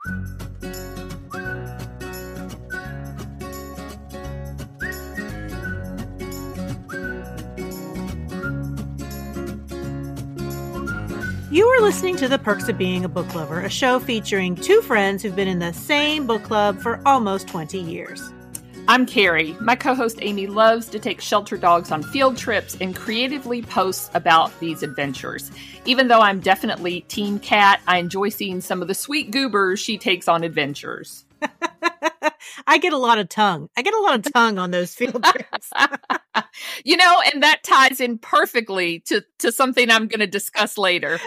You are listening to The Perks of Being a Book Lover, a show featuring two friends who've been in the same book club for almost 20 years. I'm Carrie. My co-host Amy loves to take shelter dogs on field trips and creatively posts about these adventures. Even though I'm definitely Team Cat, I enjoy seeing some of the sweet goobers she takes on adventures. I get a lot of tongue. On those field trips. And that ties in perfectly to something I'm going to discuss later.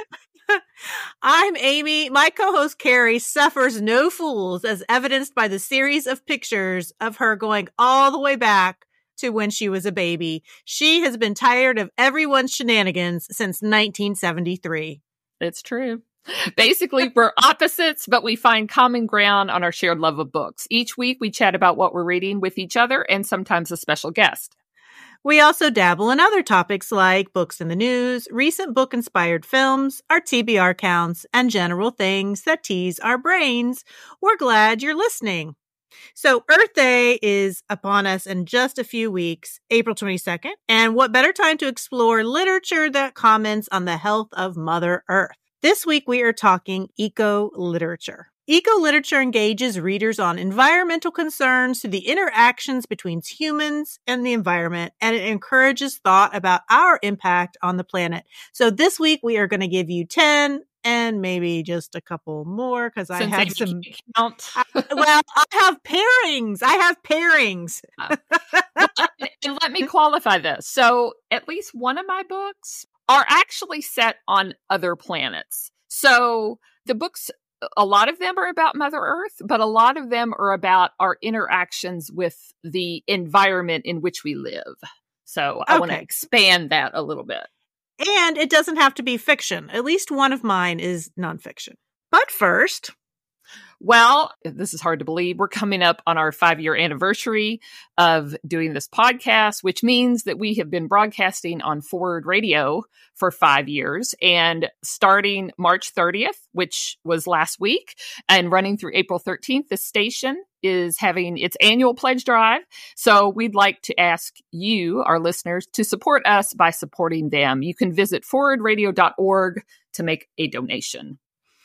I'm Amy. My co-host Carrie suffers no fools, as evidenced by the series of pictures of her going all the way back to when she was a baby. She has been tired of everyone's shenanigans since 1973. It's true. Basically, we're opposites, but we find common ground on our shared love of books. Each week, we chat about what we're reading with each other and sometimes a special guest. We also dabble in other topics like books in the news, recent book-inspired films, our TBR counts, and general things that tease our brains. We're glad you're listening. So Earth Day is upon us in just a few weeks, April 22nd. And what better time to explore literature that comments on the health of Mother Earth? This week, we are talking eco-literature. Eco-literature engages readers on environmental concerns through the interactions between humans and the environment, and it encourages thought about our impact on the planet. So this week, we are going to give you 10 and maybe just a couple more because I have some count. I have pairings. And let me qualify this. So at least one of my books are actually set on other planets. So the books, a lot of them are about Mother Earth, but a lot of them are about our interactions with the environment in which we live. So I want to expand that a little bit. And it doesn't have to be fiction. At least one of mine is nonfiction. But first, well, this is hard to believe. We're coming up on our 5-year anniversary of doing this podcast, which means that we have been broadcasting on Forward Radio for 5 years. And starting March 30th, which was last week, and running through April 13th, the station is having its annual pledge drive. So we'd like to ask you, our listeners, to support us by supporting them. You can visit forwardradio.org to make a donation.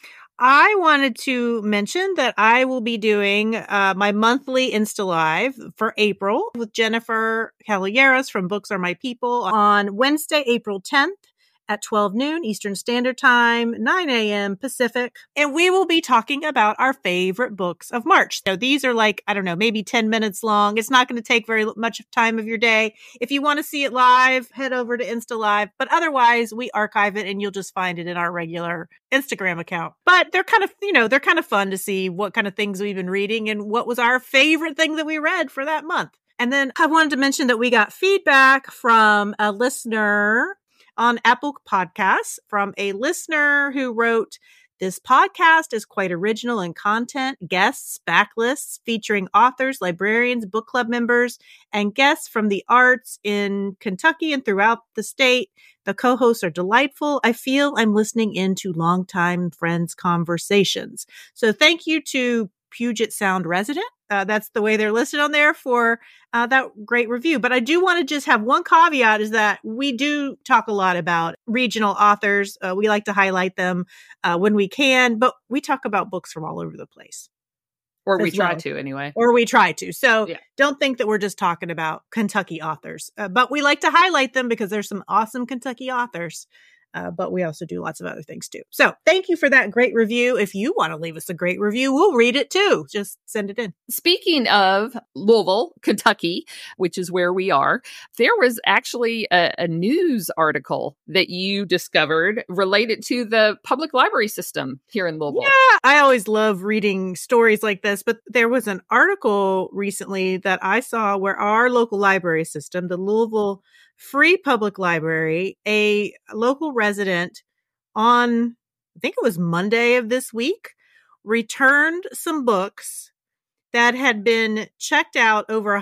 I wanted to mention that I will be doing my monthly Insta Live for April with Jennifer Caballeros from Books Are My People on Wednesday, April 10th at 12 noon Eastern Standard Time, 9 a.m. Pacific. And we will be talking about our favorite books of March. So these are like, I don't know, maybe 10 minutes long. It's not going to take very much time of your day. If you want to see it live, head over to Insta Live. But otherwise, we archive it and you'll just find it in our regular Instagram account. But they're kind of fun to see what kind of things we've been reading and what was our favorite thing that we read for that month. And then I wanted to mention that we got feedback from a listener on Apple Podcasts from a listener who wrote, "This podcast is quite original in content, guests, backlists featuring authors, librarians, book club members, and guests from the arts in Kentucky and throughout the state. The co-hosts are delightful. I feel I'm listening in to longtime friends' conversations." So thank you to Puget Sound resident. That's the way they're listed on there for that great review. But I do want to just have one caveat is that we do talk a lot about regional authors. We like to highlight them when we can, but we talk about books from all over the place. Or we try to anyway. Or we try to. So Don't think that we're just talking about Kentucky authors. But we like to highlight them because there's some awesome Kentucky authors. But we also do lots of other things too. So thank you for that great review. If you want to leave us a great review, we'll read it too. Just send it in. Speaking of Louisville, Kentucky, which is where we are, there was actually a news article that you discovered related to the public library system here in Louisville. Yeah, I always love reading stories like this, but there was an article recently that I saw where our local library system, the Louisville Free Public Library, a local resident on, I think it was Monday of this week, returned some books that had been checked out over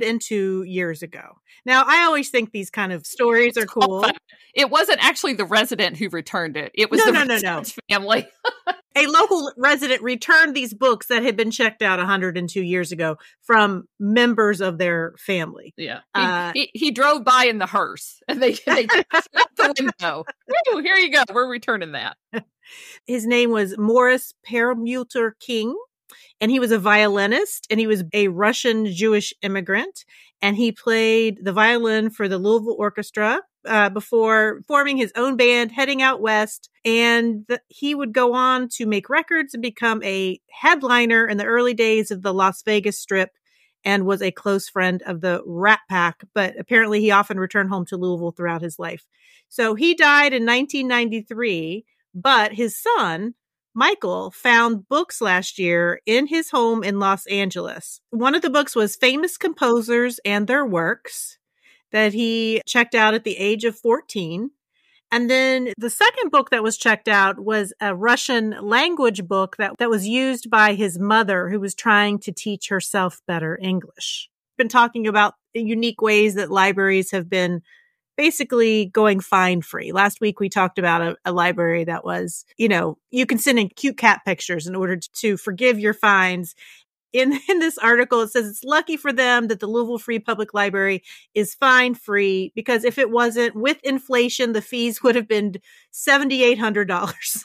102 years ago. Now, I always think these kind of stories are cool. It wasn't actually the resident who returned it. It was the resident's family. A local resident returned these books that had been checked out 102 years ago from members of their family. Yeah. He drove by in the hearse and they out the window. Woo, here you go. We're returning that. His name was Morris Perlmutter King, and he was a violinist, and he was a Russian Jewish immigrant, and he played the violin for the Louisville Orchestra before forming his own band, heading out west. And he would go on to make records and become a headliner in the early days of the Las Vegas Strip, and was a close friend of the Rat Pack. But apparently he often returned home to Louisville throughout his life. So he died in 1993, but his son, Michael, found books last year in his home in Los Angeles. One of the books was Famous Composers and Their Works, that he checked out at the age of 14. And then the second book that was checked out was a Russian language book that was used by his mother, who was trying to teach herself better English. Been talking about unique ways that libraries have been basically going fine free. Last week, we talked about a library that was, you can send in cute cat pictures in order to forgive your fines. In this article, it says it's lucky for them that the Louisville Free Public Library is fine free, because if it wasn't, with inflation, the fees would have been $7,800.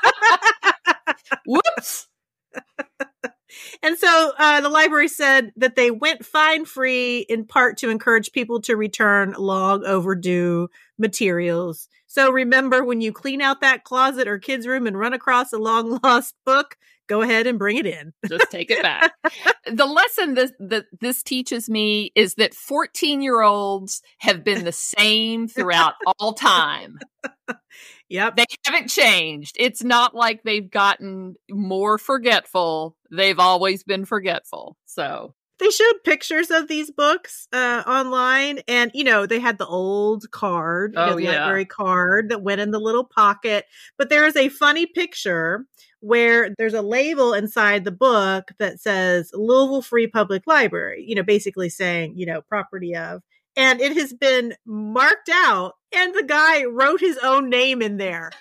Whoops. And so the library said that they went fine free in part to encourage people to return long overdue materials. So remember, when you clean out that closet or kid's room and run across a long lost book, go ahead and bring it in. Just take it back. The lesson this teaches me is that 14-year-olds have been the same throughout all time. Yep. They haven't changed. It's not like they've gotten more forgetful. They've always been forgetful. So they showed pictures of these books online, and they had the old card, the library card that went in the little pocket. But there is a funny picture where there's a label inside the book that says Louisville Free Public Library, basically saying, property of. And it has been marked out, and the guy wrote his own name in there.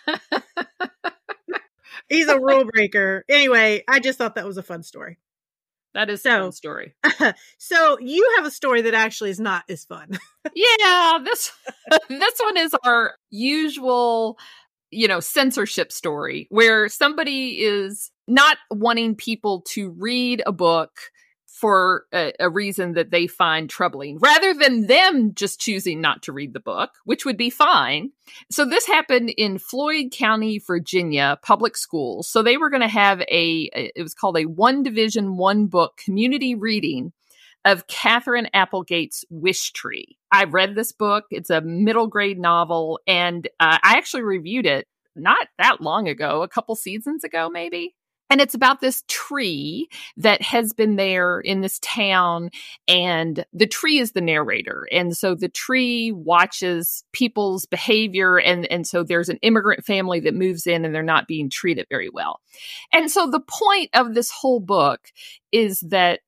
He's a rule breaker. Anyway, I just thought that was a fun story. That is a fun story. So you have a story that actually is not as fun. Yeah, this one is our usual, censorship story, where somebody is not wanting people to read a book for a reason that they find troubling, rather than them just choosing not to read the book, which would be fine. So this happened in Floyd County, Virginia, public schools. So they were going to have it was called a one division, one book community reading of Catherine Applegate's Wish Tree. I read this book. It's a middle grade novel, and I actually reviewed it not that long ago, a couple seasons ago, maybe. And it's about this tree that has been there in this town, and the tree is the narrator. And so the tree watches people's behavior. And so there's an immigrant family that moves in, and they're not being treated very well. And so the point of this whole book is that,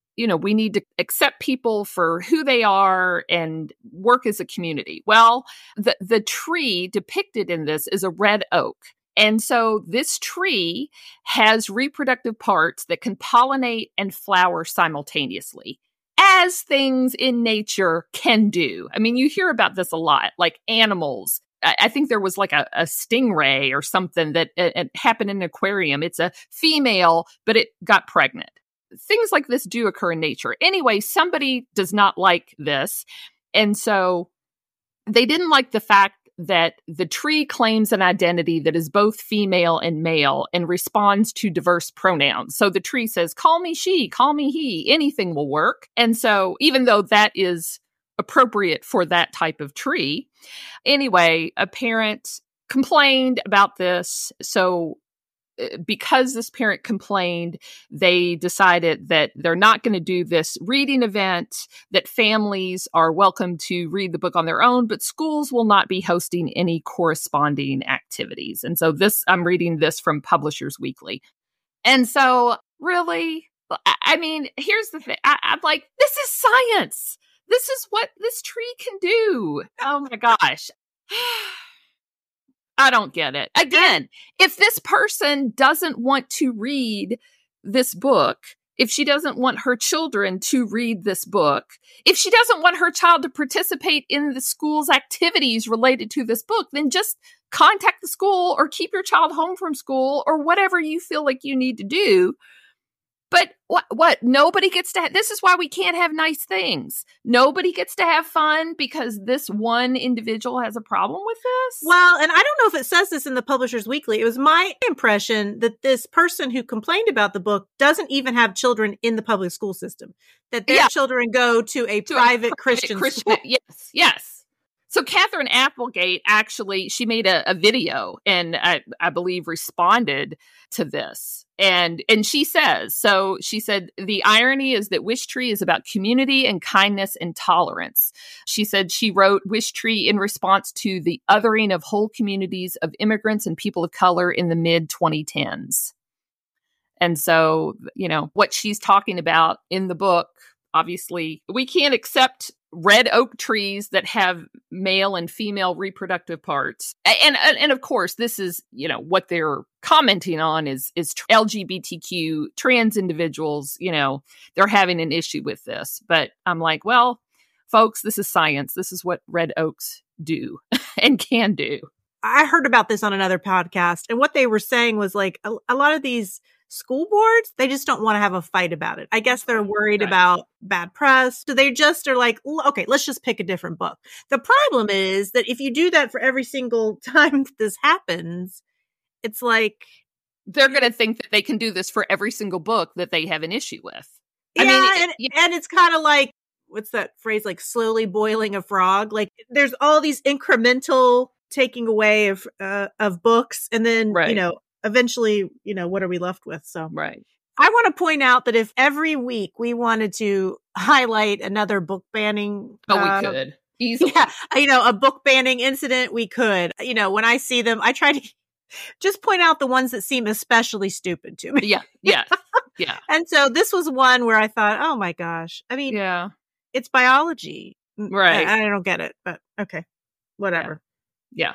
we need to accept people for who they are and work as a community. Well, the tree depicted in this is a red oak. And so this tree has reproductive parts that can pollinate and flower simultaneously, as things in nature can do. I mean, you hear about this a lot, like animals. I think there was like a stingray or something that it happened in an aquarium. It's a female, but it got pregnant. Things like this do occur in nature. Anyway, somebody does not like this. And so they didn't like the fact that the tree claims an identity that is both female and male and responds to diverse pronouns. So the tree says, call me she, call me he, anything will work. And so even though that is appropriate for that type of tree, anyway, a parent complained about this. So because this parent complained, they decided that they're not going to do this reading event, that families are welcome to read the book on their own, but schools will not be hosting any corresponding activities. And so I'm reading this from Publishers Weekly. And so really, I mean, here's the thing. I'm like, this is science. This is what this tree can do. Oh my gosh. I don't get it. Again, if this person doesn't want to read this book, if she doesn't want her children to read this book, if she doesn't want her child to participate in the school's activities related to this book, then just contact the school or keep your child home from school or whatever you feel like you need to do. But what? Nobody gets to this is why we can't have nice things. Nobody gets to have fun because this one individual has a problem with this? Well, and I don't know if it says this in the Publishers Weekly. It was my impression that this person who complained about the book doesn't even have children in the public school system, that their children go to a private Christian school. Yes. So Catherine Applegate actually, she made a video and I believe responded to this. And she said, the irony is that Wish Tree is about community and kindness and tolerance. She said she wrote Wish Tree in response to the othering of whole communities of immigrants and people of color in the mid 2010s. And so, what she's talking about in the book, obviously, we can't accept red oak trees that have male and female reproductive parts. And of course, this is, what they're commenting on is LGBTQ trans individuals, they're having an issue with this. But I'm like, well, folks, this is science. This is what red oaks do and can do. I heard about this on another podcast. And what they were saying was like a lot of these school boards, they just don't want to have a fight about it. I guess they're worried about bad press. So they just are like, okay, let's just pick a different book. The problem is that if you do that for every single time that this happens, it's like they're going to think that they can do this for every single book that they have an issue with. And it's kind of like, what's that phrase? Like slowly boiling a frog. Like there's all these incremental taking away of books. And then, eventually, what are we left with? So, right. I want to point out that if every week we wanted to highlight another book banning. We could easily. Yeah, a book banning incident, we could. When I see them, I try to just point out the ones that seem especially stupid to me. Yeah. Yeah. Yeah. And so this was one where I thought, oh my gosh. I mean, it's biology. Right. I don't get it, but okay. Whatever. Yeah.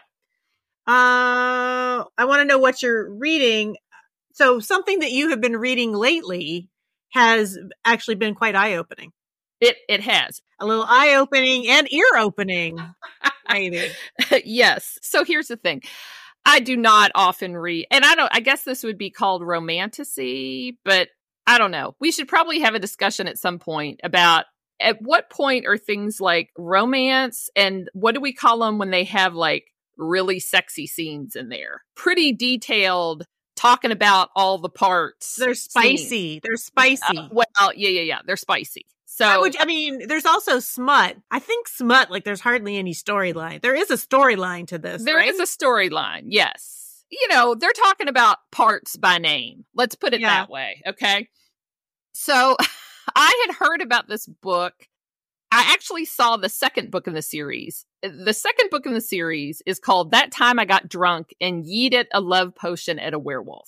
I want to know what you're reading. So something that you have been reading lately has actually been quite eye-opening. It has. A little eye-opening and ear-opening, maybe. Yes. So here's the thing. I do not often read, and I guess this would be called romantasy, but I don't know. We should probably have a discussion at some point about at what point are things like romance and what do we call them when they have like really sexy scenes in there? Pretty detailed, talking about all the parts. They're spicy. Scenes. They're spicy. Yeah. They're spicy. So there's also smut. I think smut, like there's hardly any storyline. There is a storyline to this. There is a storyline. Yes. They're talking about parts by name. Let's put it that way. Okay. So I had heard about this book. I actually saw the second book in the series. The second book in the series is called That Time I Got Drunk and Yeeted a Love Potion at a Werewolf.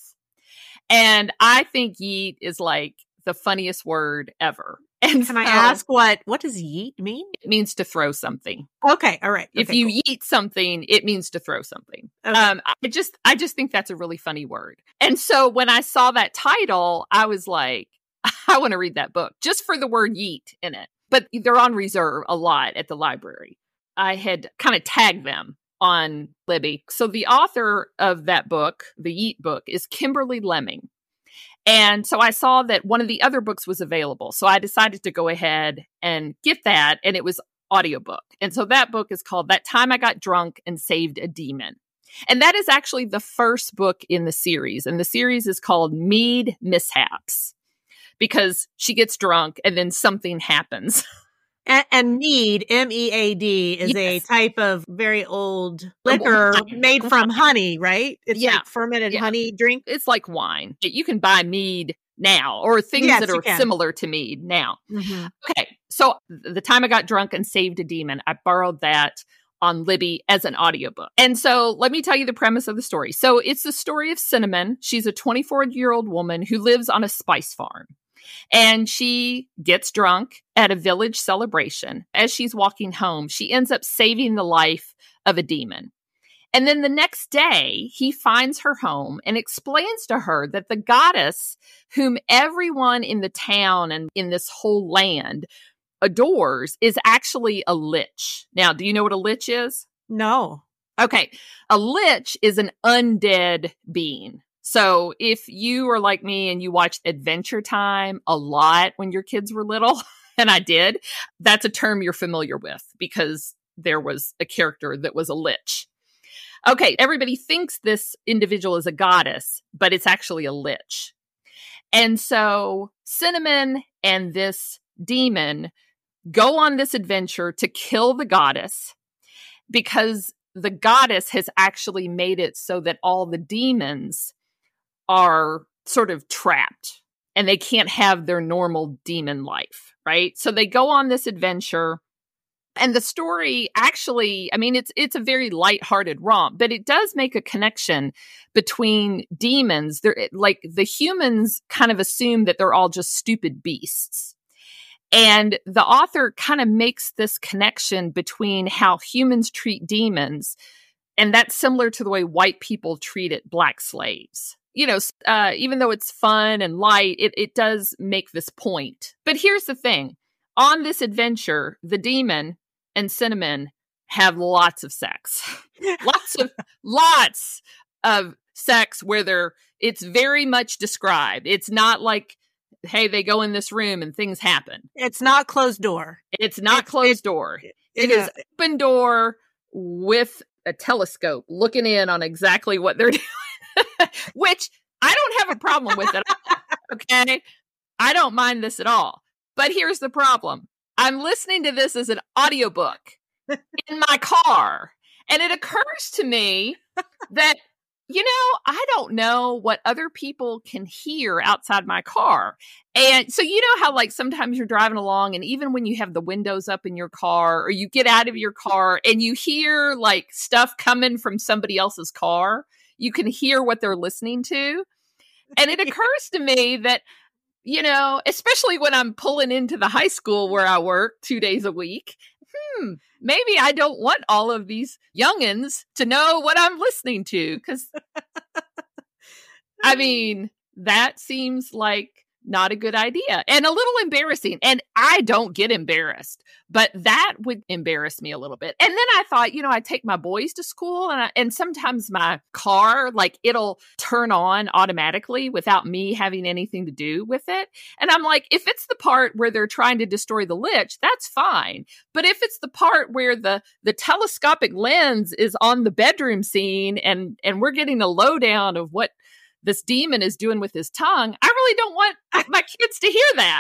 And I think yeet is like the funniest word ever. And can I ask what does yeet mean? It means to throw something. Okay. All right. If you yeet something, it means to throw something. Okay. I just think that's a really funny word. And so when I saw that title, I was like, I want to read that book just for the word yeet in it. But they're on reserve a lot at the library. I had kind of tagged them on Libby. So the author of that book, the Yeet book, is Kimberly Lemming. And so I saw that one of the other books was available. So I decided to go ahead and get that. And it was audiobook. And so that book is called That Time I Got Drunk and Saved a Demon. And that is actually the first book in the series. And the series is called Mead Mishaps. Because she gets drunk and then something happens. And mead, MEAD, is a type of very old liquor made from honey, right? It's like fermented honey drink. It's like wine. You can buy mead now or things that are similar to mead now. Mm-hmm. Okay. So the time I got drunk and saved a demon, I borrowed that on Libby as an audiobook. And so let me tell you the premise of the story. So it's the story of Cinnamon. She's a 24-year-old woman who lives on a spice farm. And she gets drunk at a village celebration. As she's walking home, she ends up saving the life of a demon. And then the next day, he finds her home and explains to her that the goddess whom everyone in the town and in this whole land adores is actually a lich. Now, do you know what a lich is? No. Okay. A lich is an undead being. So if you are like me and you watched Adventure Time a lot when your kids were little, and I did, that's a term you're familiar with because there was a character that was a lich. Okay, everybody thinks this individual is a goddess, but it's actually a lich. And so Cinnamon and this demon go on this adventure to kill the goddess because the goddess has actually made it so that all the demons are sort of trapped and they can't have their normal demon life, right? So they go on this adventure. And the story actually, I mean, it's a very lighthearted romp, but it does make a connection between demons. They're like the humans kind of assume that they're all just stupid beasts. And the author kind of makes this connection between how humans treat demons. And that's similar to the way white people treated black slaves. You know, even though it's fun and light, it does make this point. But here's the thing. On this adventure, the demon and Cinnamon have lots of sex. lots of sex where it's very much described. It's not like, hey, they go in this room and things happen. It's not closed door. It's not closed door. It is open door with a telescope looking in on exactly what they're doing, which I don't have a problem with at all. Okay. I don't mind this at all. But here's the problem. I'm listening to this as an audiobook in my car. And it occurs to me that, you know, I don't know what other people can hear outside my car. And so, you know how like sometimes you're driving along and even when you have the windows up in your car or you get out of your car and you hear like stuff coming from somebody else's car, you can hear what they're listening to. And it occurs to me that, you know, especially when I'm pulling into the high school where I work 2 days a week, maybe I don't want all of these youngins to know what I'm listening to. Because, I mean, that seems like not a good idea and a little embarrassing. And I don't get embarrassed, but that would embarrass me a little bit. And then I thought, you know, I take my boys to school and sometimes my car, like it'll turn on automatically without me having anything to do with it. And I'm like, if it's the part where they're trying to destroy the lich, that's fine. But if it's the part where the telescopic lens is on the bedroom scene and we're getting a lowdown of what this demon is doing with his tongue, I really don't want my kids to hear that.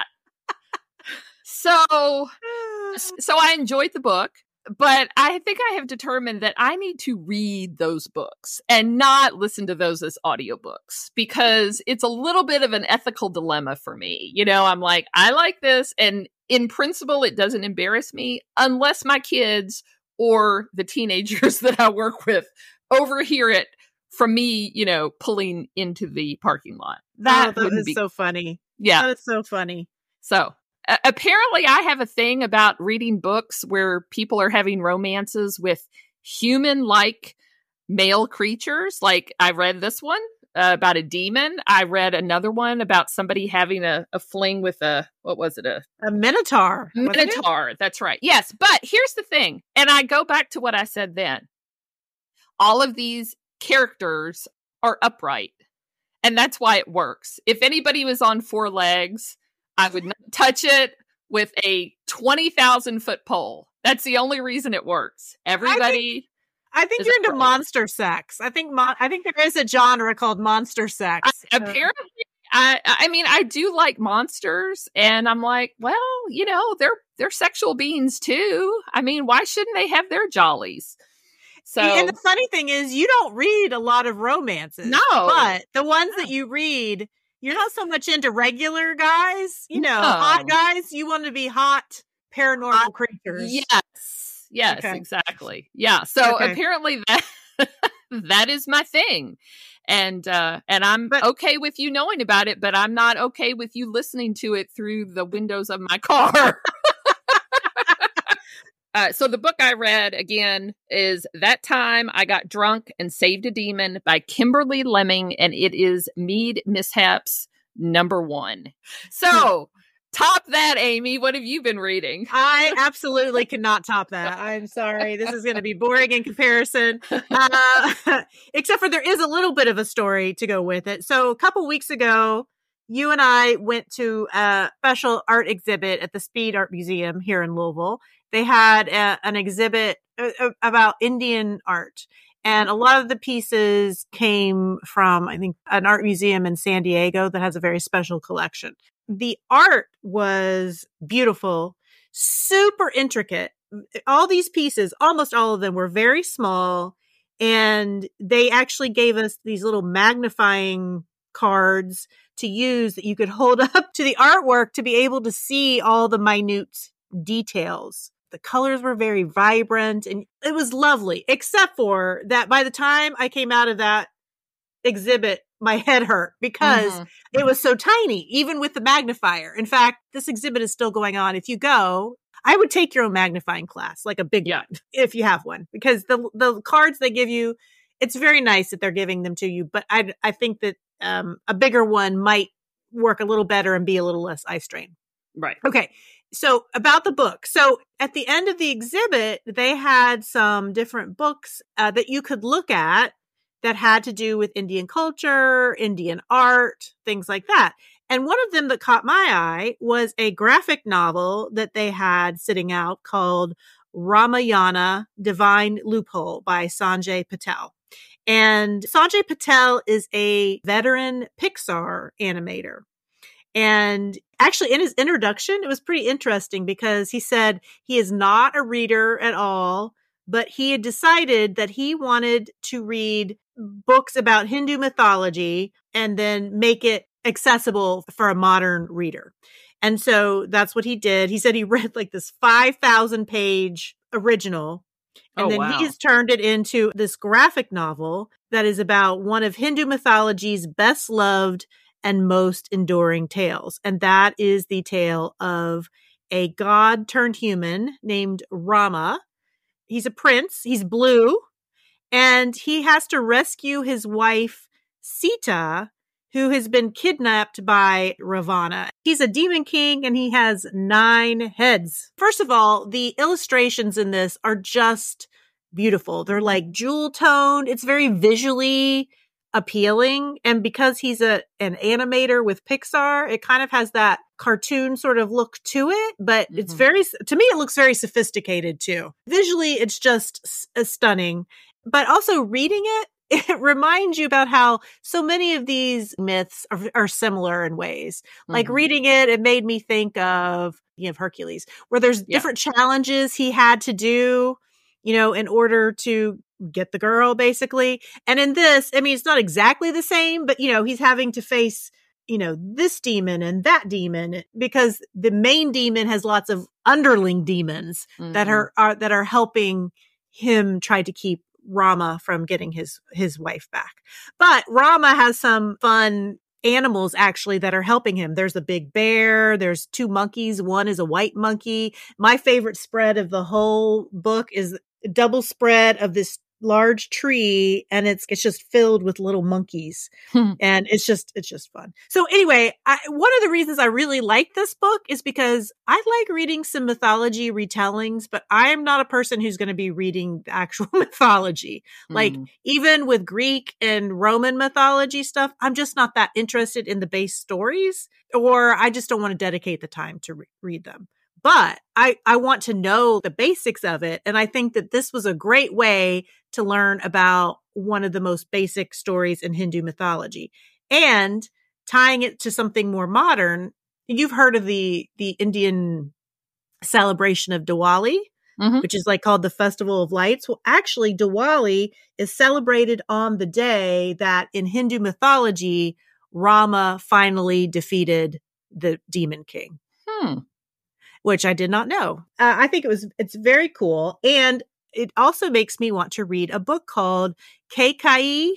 So I enjoyed the book, but I think I have determined that I need to read those books and not listen to those as audiobooks because it's a little bit of an ethical dilemma for me. You know, I'm like, I like this. And in principle, it doesn't embarrass me unless my kids or the teenagers that I work with overhear it from me, you know, pulling into the parking lot. That is so funny. Yeah. That is so funny. So apparently I have a thing about reading books where people are having romances with human-like male creatures. Like I read this one about a demon. I read another one about somebody having a fling with what was it? A minotaur. Minotaur. That's right. Yes. But here's the thing. And I go back to what I said then. All of these characters are upright. And that's why it works. If anybody was on 4 legs, I would not touch it with a 20,000 foot pole. That's the only reason it works. Everybody. I think you're into monster sex. I think there is a genre called monster sex. Apparently, I mean, I do like monsters, and I'm like, well, you know, they're sexual beings too. I mean, why shouldn't they have their jollies? So, and the funny thing is, you don't read a lot of romances. No. But the ones that you read, you're not so much into regular guys, you know, hot guys. You want to be hot paranormal creatures. Yes, okay. Exactly. Yeah. So apparently that is my thing. And I'm okay with you knowing about it, but I'm not okay with you listening to it through the windows of my car. So the book I read, again, is That Time I Got Drunk and Saved a Demon by Kimberly Lemming, and it is Mead Mishaps #1. So, top that, Amy. What have you been reading? I absolutely cannot top that. I'm sorry. This is going to be boring in comparison. Except for there is a little bit of a story to go with it. So a couple weeks ago, you and I went to a special art exhibit at the Speed Art Museum here in Louisville. They had an exhibit about Indian art. And a lot of the pieces came from, I think, an art museum in San Diego that has a very special collection. The art was beautiful, super intricate. All these pieces, almost all of them, were very small. And they actually gave us these little magnifying cards to use that you could hold up to the artwork to be able to see all the minute details. The colors were very vibrant and it was lovely, except for that by the time I came out of that exhibit, my head hurt because it was so tiny, even with the magnifier. In fact, this exhibit is still going on. If you go, I would take your own magnifying class, like a big one, if you have one, because the cards they give you, it's very nice that they're giving them to you. But I think that a bigger one might work a little better and be a little less eye strain. Right. Okay. So about the book. So at the end of the exhibit, they had some different books that you could look at that had to do with Indian culture, Indian art, things like that. And one of them that caught my eye was a graphic novel that they had sitting out called Ramayana: Divine Loophole by Sanjay Patel. And Sanjay Patel is a veteran Pixar animator. And actually, in his introduction, it was pretty interesting because he said he is not a reader at all, but he had decided that he wanted to read books about Hindu mythology and then make it accessible for a modern reader. And so that's what he did. He said he read like this 5,000 page original. And then he's turned it into this graphic novel that is about one of Hindu mythology's best loved and most enduring tales. And that is the tale of a god turned human named Rama. He's a prince. He's blue. And he has to rescue his wife, Sita, who has been kidnapped by Ravana. He's a demon king and he has 9 heads. First of all, the illustrations in this are just beautiful. They're like jewel toned. It's very visually appealing. And because he's an animator with Pixar, it kind of has that cartoon sort of look to it, but it's to me, it looks very sophisticated too. Visually, it's just stunning, but also reading it, it reminds you about how so many of these myths are similar in ways. Like reading it, it made me think of Hercules, where there's different challenges he had to do, in order to get the girl, basically. And in this, I mean, it's not exactly the same, but, he's having to face, this demon and that demon because the main demon has lots of underling demons that are helping him try to keep Rama from getting his wife back. But Rama has some fun animals actually that are helping him. There's a big bear. There's 2 monkeys. One is a white monkey. My favorite spread of the whole book is a double spread of this large tree, and it's just filled with little monkeys. And it's just fun. So anyway, one of the reasons I really like this book is because I like reading some mythology retellings, but I am not a person who's going to be reading the actual mythology. Like even with Greek and Roman mythology stuff, I'm just not that interested in the base stories, or I just don't want to dedicate the time to read them. But I want to know the basics of it. And I think that this was a great way to learn about one of the most basic stories in Hindu mythology and tying it to something more modern. You've heard of the Indian celebration of Diwali, which is like called the Festival of Lights. Well, actually, Diwali is celebrated on the day that in Hindu mythology, Rama finally defeated the demon king. Which I did not know. I think it's very cool. And it also makes me want to read a book called Kekai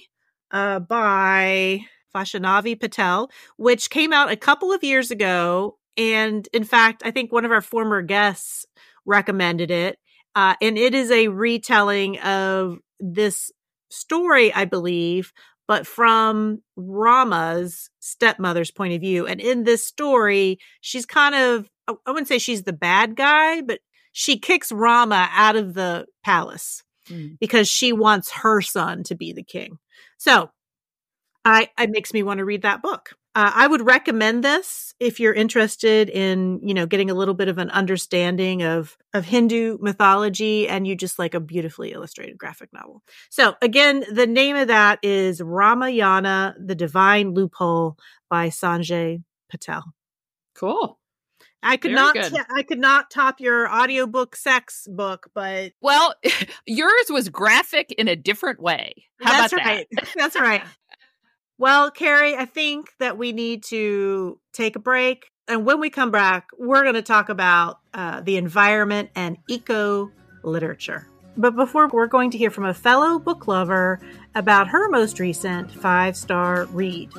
by Vaishnavi Patel, which came out a couple of years ago. And in fact, I think one of our former guests recommended it. And it is a retelling of this story, I believe, but from Rama's stepmother's point of view. And in this story, she's kind of, I wouldn't say she's the bad guy, but she kicks Rama out of the palace because she wants her son to be the king. So it makes me want to read that book. I would recommend this if you're interested in, getting a little bit of an understanding of Hindu mythology and you just like a beautifully illustrated graphic novel. So again, the name of that is Ramayana, The Divine Loophole by Sanjay Patel. Cool. I could not top your audiobook sex book, but well, yours was graphic in a different way. How about that? That's right. Well, Carrie, I think that we need to take a break. And when we come back, we're going to talk about the environment and eco-literature. But before, we're going to hear from a fellow book lover about her most recent 5-star read.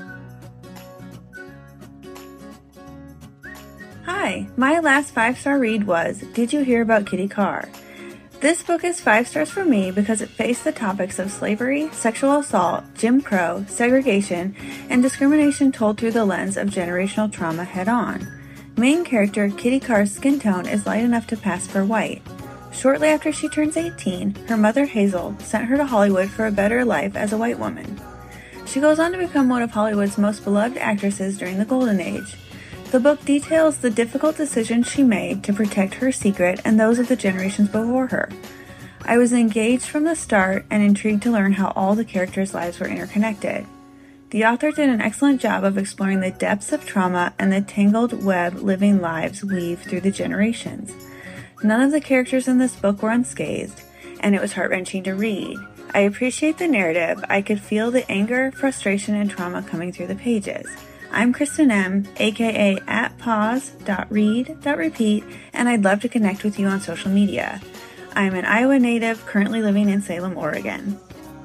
Hi, my last 5-star read was Did You Hear About Kitty Carr? This book is 5 stars for me because it faced the topics of slavery, sexual assault, Jim Crow, segregation, and discrimination told through the lens of generational trauma head-on. Main character Kitty Carr's skin tone is light enough to pass for white. Shortly after she turns 18, her mother Hazel sent her to Hollywood for a better life as a white woman. She goes on to become one of Hollywood's most beloved actresses during the Golden Age. The book details the difficult decisions she made to protect her secret and those of the generations before her. I was engaged from the start and intrigued to learn how all the characters' lives were interconnected. The author did an excellent job of exploring the depths of trauma and the tangled web living lives weave through the generations. None of the characters in this book were unscathed, and it was heart-wrenching to read. I appreciate the narrative. I could feel the anger, frustration, and trauma coming through the pages. I'm Kristen M., aka @pause.read.repeat, and I'd love to connect with you on social media. I'm an Iowa native currently living in Salem, Oregon.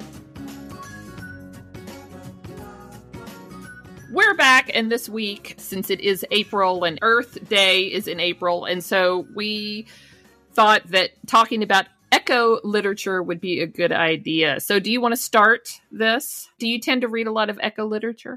We're back, and this week, since it is April and Earth Day is in April, and so we thought that talking about eco-literature would be a good idea. So do you want to start this? Do you tend to read a lot of eco-literature?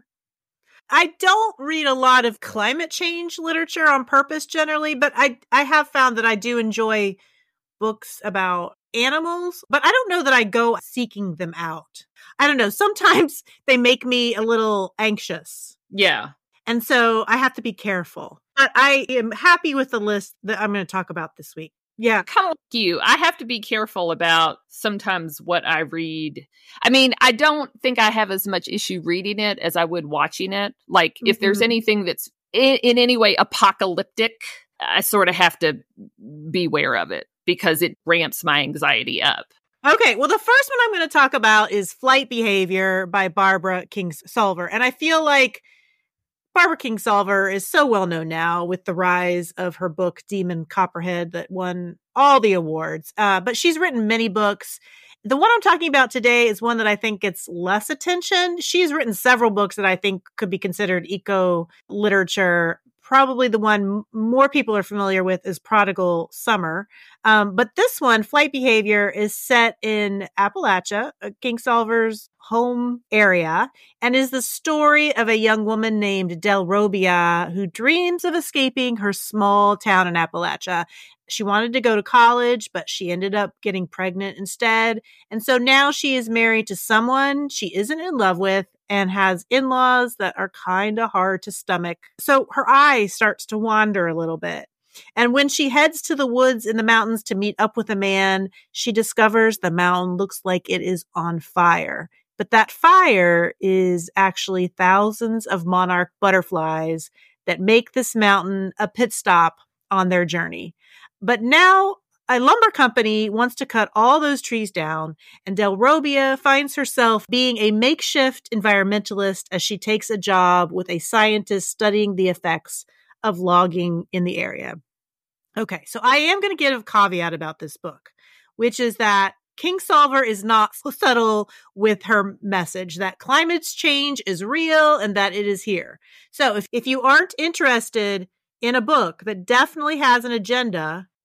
I don't read a lot of climate change literature on purpose generally, but I have found that I do enjoy books about animals, but I don't know that I go seeking them out. I don't know. Sometimes they make me a little anxious. Yeah. And so I have to be careful. But I am happy with the list that I'm going to talk about this week. Yeah. Kind of like you. I have to be careful about sometimes what I read. I mean, I don't think I have as much issue reading it as I would watching it. Like, if there's anything that's in any way apocalyptic, I sort of have to beware of it because it ramps my anxiety up. Okay, well, the first one I'm going to talk about is Flight Behavior by Barbara Kingsolver. And I feel like Barbara Kingsolver is so well known now with the rise of her book, Demon Copperhead, that won all the awards. But she's written many books. The one I'm talking about today is one that I think gets less attention. She's written several books that I think could be considered eco-literature. Probably the one more people are familiar with is Prodigal Summer. But this one, Flight Behavior, is set in Appalachia, Kingsolver's home area, and is the story of a young woman named Delrobia who dreams of escaping her small town in Appalachia. She wanted to go to college, but she ended up getting pregnant instead. And so now she is married to someone she isn't in love with and has in-laws that are kind of hard to stomach. So her eye starts to wander a little bit. And when she heads to the woods in the mountains to meet up with a man, she discovers the mountain looks like it is on fire. But that fire is actually thousands of monarch butterflies that make this mountain a pit stop on their journey. But now a lumber company wants to cut all those trees down, and Delrobia finds herself being a makeshift environmentalist as she takes a job with a scientist studying the effects of logging in the area. Okay, so I am going to give a caveat about this book, which is that Kingsolver is not so subtle with her message that climate change is real and that it is here. So if you aren't interested in a book that definitely has an agenda,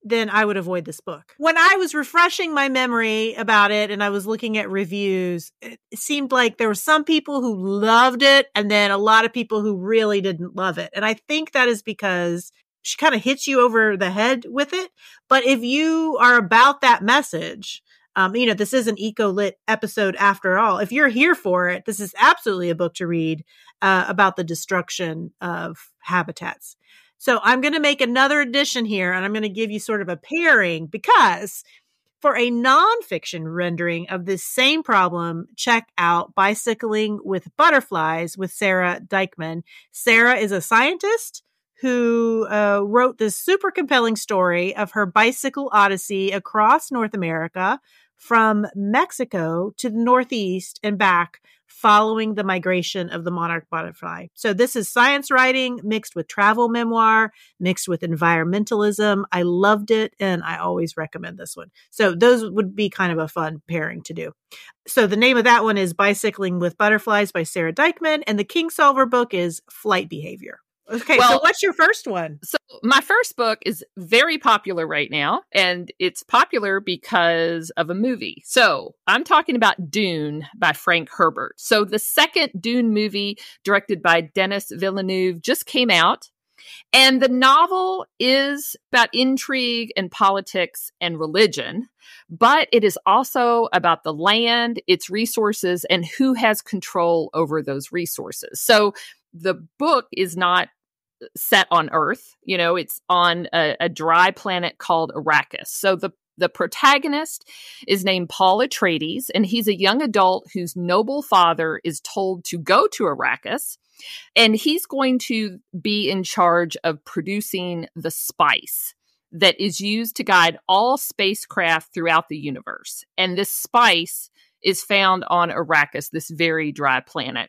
then I would avoid this book. When I was refreshing my memory about it and I was looking at reviews, it seemed like there were some people who loved it and then a lot of people who really didn't love it. And I think that is because she kind of hits you over the head with it. But if you are about that message, this is an eco-lit episode after all. If you're here for it, this is absolutely a book to read about the destruction of habitats. So I'm going to make another addition here, and I'm going to give you sort of a pairing because for a nonfiction rendering of this same problem, check out Bicycling with Butterflies with Sarah Dykman. Sarah is a scientist who wrote this super compelling story of her bicycle odyssey across North America from Mexico to the Northeast and back following the migration of the monarch butterfly. So this is science writing mixed with travel memoir, mixed with environmentalism. I loved it, and I always recommend this one. So those would be kind of a fun pairing to do. So the name of that one is Bicycling with Butterflies by Sarah Dykman, and the Kingsolver book is Flight Behavior. Okay, so what's your first one? So my first book is very popular right now, and it's popular because of a movie. So I'm talking about Dune by Frank Herbert. So the second Dune movie, directed by Denis Villeneuve, just came out. And the novel is about intrigue and politics and religion, but it is also about the land, its resources, and who has control over those resources. So the book is not set on Earth. It's on a dry planet called Arrakis. So the protagonist is named Paul Atreides, and he's a young adult whose noble father is told to go to Arrakis, and he's going to be in charge of producing the spice that is used to guide all spacecraft throughout the universe. And this spice is found on Arrakis, this very dry planet.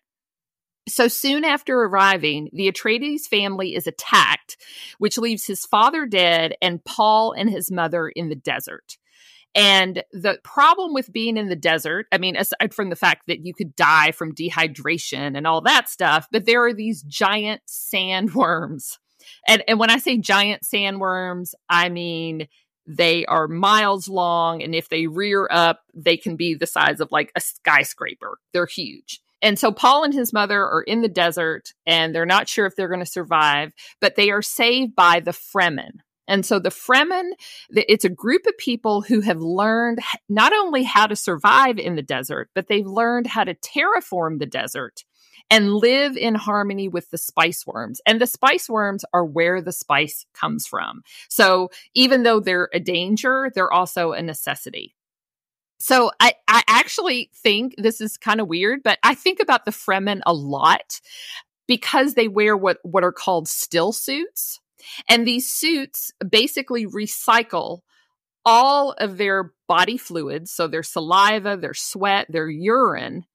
So soon after arriving, the Atreides family is attacked, which leaves his father dead and Paul and his mother in the desert. And the problem with being in the desert, aside from the fact that you could die from dehydration and all that stuff, but there are these giant sandworms. And when I say giant sandworms, I mean they are miles long, and if they rear up, they can be the size of like a skyscraper. They're huge. And so Paul and his mother are in the desert, and they're not sure if they're going to survive, but they are saved by the Fremen. And so the Fremen, it's a group of people who have learned not only how to survive in the desert, but they've learned how to terraform the desert and live in harmony with the spice worms. And the spice worms are where the spice comes from. So even though they're a danger, they're also a necessity. So I actually think this is kind of weird, but I think about the Fremen a lot because they wear what are called still suits. And these suits basically recycle all of their body fluids, so their saliva, their sweat, their urine,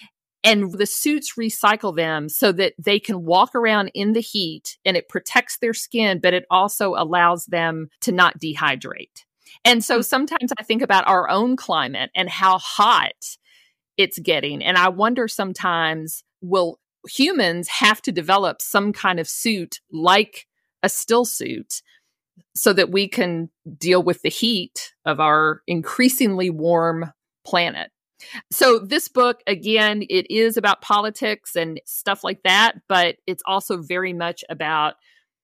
and the suits recycle them so that they can walk around in the heat, and it protects their skin, but it also allows them to not dehydrate. And so sometimes I think about our own climate and how hot it's getting. And I wonder sometimes, will humans have to develop some kind of suit like a still suit so that we can deal with the heat of our increasingly warm planet? So this book, again, it is about politics and stuff like that, but it's also very much about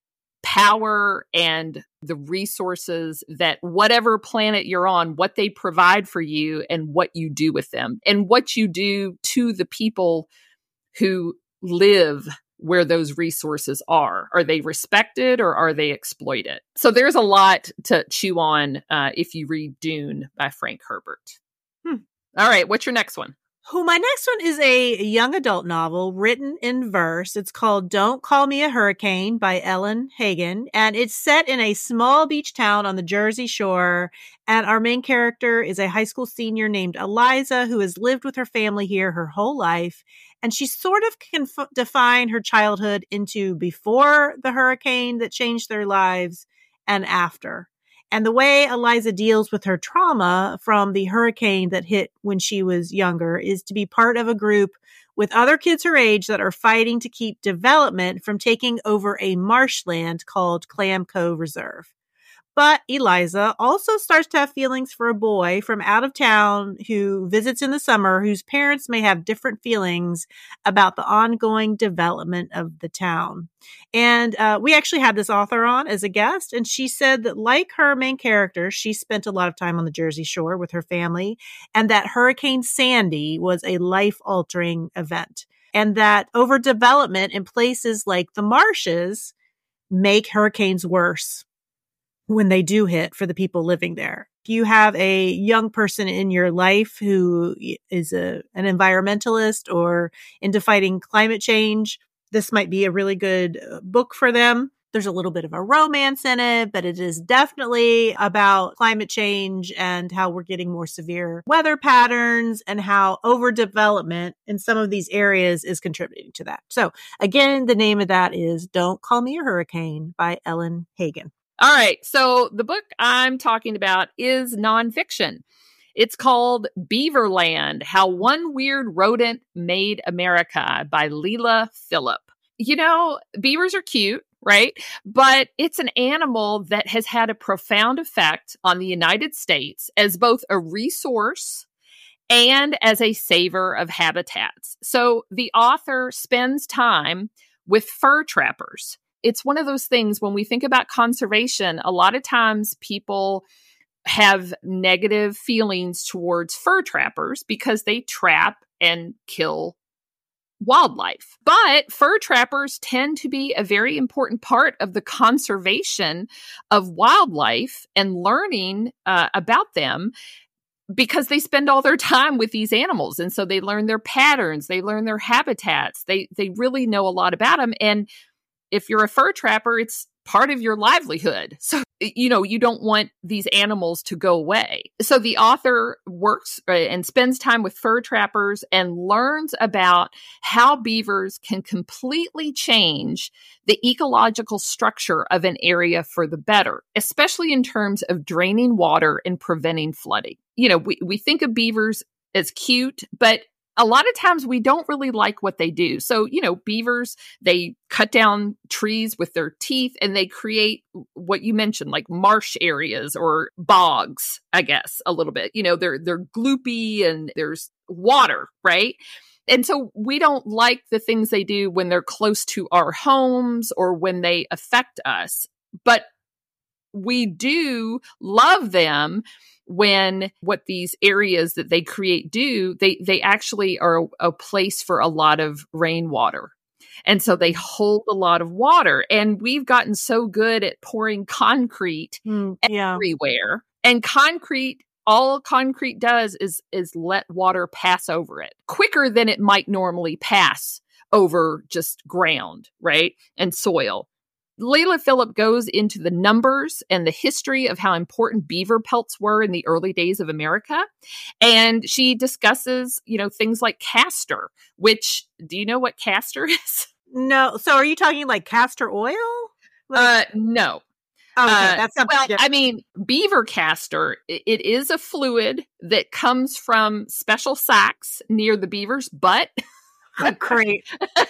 power and the resources that whatever planet you're on, what they provide for you and what you do with them and what you do to the people who live where those resources are. Are they respected or are they exploited? So there's a lot to chew on if you read Dune by Frank Herbert. All right, what's your next one? My next one is a young adult novel written in verse. It's called Don't Call Me a Hurricane by Ellen Hagen. And it's set in a small beach town on the Jersey Shore. And our main character is a high school senior named Eliza who has lived with her family here her whole life. And she sort of can define her childhood into before the hurricane that changed their lives and after. And the way Eliza deals with her trauma from the hurricane that hit when she was younger is to be part of a group with other kids her age that are fighting to keep development from taking over a marshland called Clam Cove Reserve. But Eliza also starts to have feelings for a boy from out of town who visits in the summer, whose parents may have different feelings about the ongoing development of the town. And we actually had this author on as a guest, and she said that, like her main character, she spent a lot of time on the Jersey Shore with her family, and that Hurricane Sandy was a life-altering event, and that overdevelopment in places like the marshes make hurricanes worse when they do hit for the people living there. If you have a young person in your life who is an environmentalist or into fighting climate change, this might be a really good book for them. There's a little bit of a romance in it, but it is definitely about climate change and how we're getting more severe weather patterns and how overdevelopment in some of these areas is contributing to that. So again, the name of that is Don't Call Me a Hurricane by Ellen Hagen. All right. So the book I'm talking about is nonfiction. It's called Beaverland: How One Weird Rodent Made America by Leila Philip. You know, beavers are cute, right? But it's an animal that has had a profound effect on the United States as both a resource and as a saver of habitats. So the author spends time with fur trappers. It's one of those things when we think about conservation, a lot of times people have negative feelings towards fur trappers because they trap and kill wildlife. But fur trappers tend to be a very important part of the conservation of wildlife and learning about them, because they spend all their time with these animals. And so they learn their patterns, they learn their habitats, they really know a lot about them. And if you're a fur trapper, it's part of your livelihood. So, you know, you don't want these animals to go away. So the author works and spends time with fur trappers and learns about how beavers can completely change the ecological structure of an area for the better, especially in terms of draining water and preventing flooding. You know, we think of beavers as cute, but a lot of times we don't really like what they do. So, you know, beavers, they cut down trees with their teeth and they create what you mentioned, like marsh areas or bogs, I guess, a little bit. You know, they're gloopy and there's water, right? And so we don't like the things they do when they're close to our homes or when they affect us. But we do love them when what these areas that they create do, they actually are a place for a lot of rainwater. And so they hold a lot of water. And we've gotten so good at pouring concrete everywhere. And all concrete does is let water pass over it quicker than it might normally pass over just ground, right? And soil. Leila Philip goes into the numbers and the history of how important beaver pelts were in the early days of America. And she discusses, you know, things like castor, which, do you know what castor is? No. So are you talking like castor oil? No. Oh, okay. That's something different. I mean, beaver castor, it is a fluid that comes from special sacs near the beaver's butt. Great.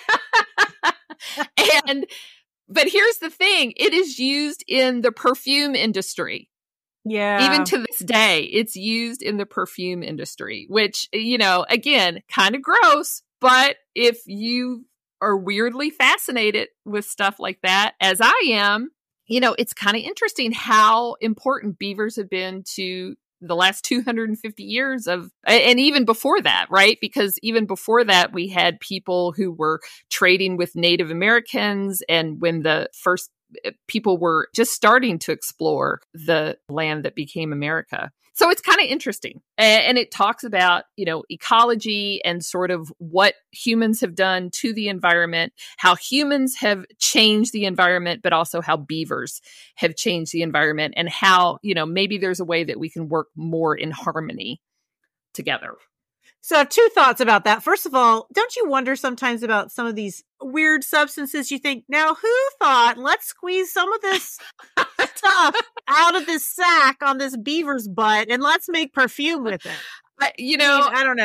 But here's the thing. It is used in the perfume industry. Yeah. Even to this day, it's used in the perfume industry, which, you know, again, kind of gross. But if you are weirdly fascinated with stuff like that, as I am, you know, it's kind of interesting how important beavers have been to the last 250 years of, and even before that, right? Because even before that, we had people who were trading with Native Americans. And when the first people were just starting to explore the land that became America. So it's kind of interesting. And it talks about, you know, ecology and sort of what humans have done to the environment, how humans have changed the environment, but also how beavers have changed the environment and how, you know, maybe there's a way that we can work more in harmony together. So I have two thoughts about that. First of all, don't you wonder sometimes about some of these weird substances? You think, now who thought, let's squeeze some of this stuff out of this sack on this beaver's butt and let's make perfume with it? I don't know.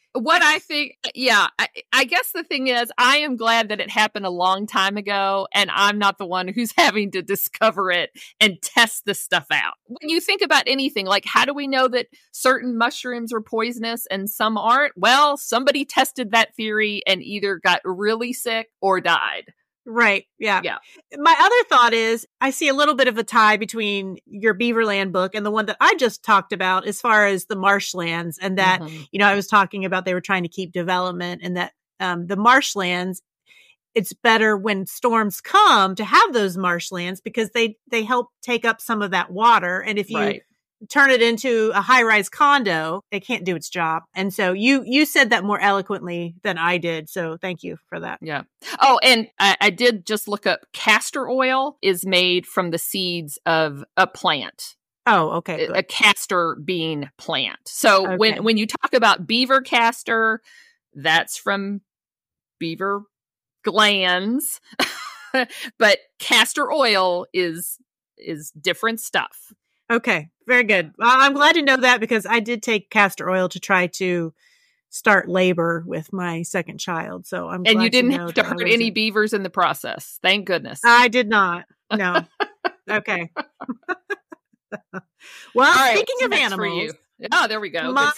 What I think, I guess the thing is, I am glad that it happened a long time ago, and I'm not the one who's having to discover it and test this stuff out. When you think about anything, like how do we know that certain mushrooms are poisonous and some aren't? Well, somebody tested that theory and either got really sick or died. Right. Yeah. Yeah. My other thought is I see a little bit of a tie between your Beaverland book and the one that I just talked about as far as the marshlands, and that, I was talking about they were trying to keep development, and that the marshlands, it's better when storms come to have those marshlands because they help take up some of that water. And if you turn it into a high-rise condo, it can't do its job. And so you said that more eloquently than I did. So thank you for that. Yeah. Oh, and I did just look up castor oil is made from the seeds of a plant. Oh, okay. A castor bean plant. So when you talk about beaver castor, that's from beaver glands. But castor oil is different stuff. Okay, very good. Well, I'm glad to know that because I did take castor oil to try to start labor with my second child. So I'm glad and you didn't to know have to hurt any beavers in the process. Thank goodness. I did not. No. Okay. Well, speaking of animals. Oh, there we go. My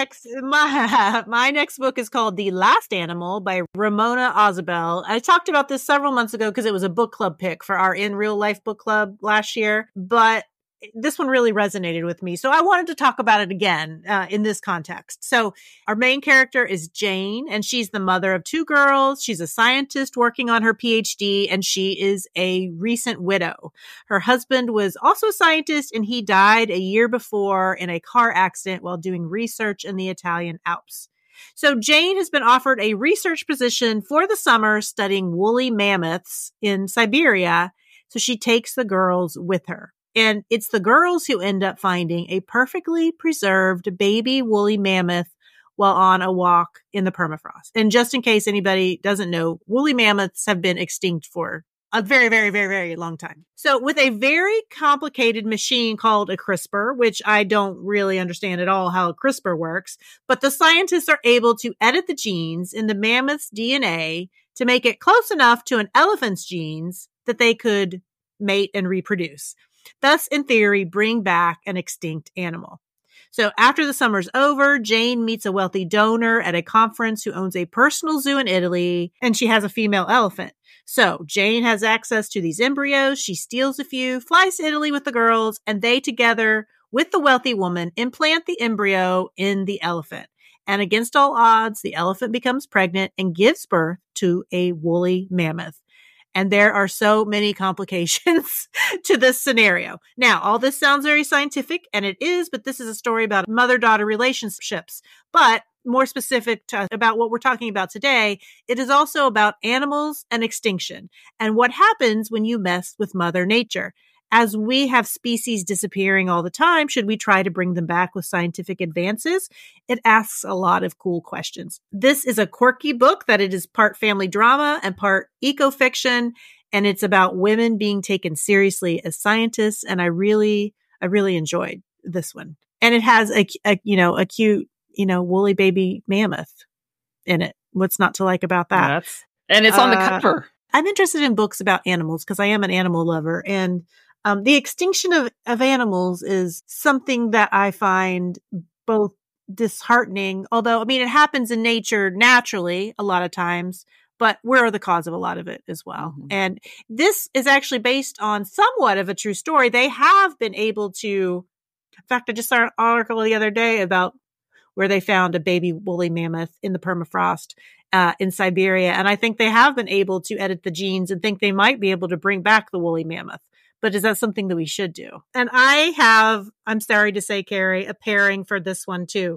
next book is called The Last Animal by Ramona Ozabel. I talked about this several months ago because it was a book club pick for our In Real Life book club last year, but this one really resonated with me. So I wanted to talk about it again in this context. So our main character is Jane, and she's the mother of 2 girls. She's a scientist working on her PhD, and she is a recent widow. Her husband was also a scientist, and he died a year before in a car accident while doing research in the Italian Alps. So Jane has been offered a research position for the summer studying woolly mammoths in Siberia. So she takes the girls with her. And it's the girls who end up finding a perfectly preserved baby woolly mammoth while on a walk in the permafrost. And just in case anybody doesn't know, woolly mammoths have been extinct for a very, very, very, very long time. So with a very complicated machine called a CRISPR, which I don't really understand at all how CRISPR works, but the scientists are able to edit the genes in the mammoth's DNA to make it close enough to an elephant's genes that they could mate and reproduce. Thus, in theory, bring back an extinct animal. So after the summer's over, Jane meets a wealthy donor at a conference who owns a personal zoo in Italy, and she has a female elephant. So Jane has access to these embryos. She steals a few, flies to Italy with the girls, and they together with the wealthy woman implant the embryo in the elephant. And against all odds, the elephant becomes pregnant and gives birth to a woolly mammoth. And there are so many complications to this scenario. Now, all this sounds very scientific, and it is, but this is a story about mother-daughter relationships. But more specific about what we're talking about today, it is also about animals and extinction and what happens when you mess with Mother Nature. As we have species disappearing all the time, should we try to bring them back with scientific advances? It asks a lot of cool questions. This is a quirky book that it is part family drama and part eco-fiction, and it's about women being taken seriously as scientists. And I really enjoyed this one. And it has a cute, woolly baby mammoth in it. What's not to like about that? And it's on the cover. I'm interested in books about animals because I am an animal lover, and the extinction of animals is something that I find both disheartening, although, it happens in nature naturally a lot of times, but we're the cause of a lot of it as well. Mm-hmm. And this is actually based on somewhat of a true story. They have been able to, in fact, I just saw an article the other day about where they found a baby woolly mammoth in the permafrost in Siberia. And I think they have been able to edit the genes and think they might be able to bring back the woolly mammoth. But is that something that we should do? And I have, I'm sorry to say, Carrie, a pairing for this one too.